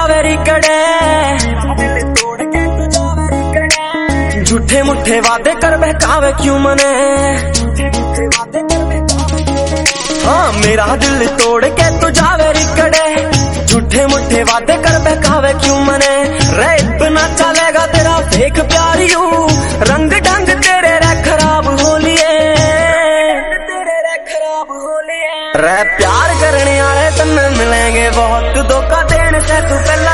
जावे रिकड़े, झूठे मुठे वादे कर बहकावे क्यों मने। हाँ मेरा दिल तोड़ के तू जावे रिकड़े, झूठे मुठे वादे कर बहकावे क्यों मने। रे इतना चलेगा तेरा फेक प्यार यूं, रंग ढंग तेरे रे खराब हो लिए, रे प्यार करने आले तन्ने मिलेंगे बहुत, धोखा देने से तू पहले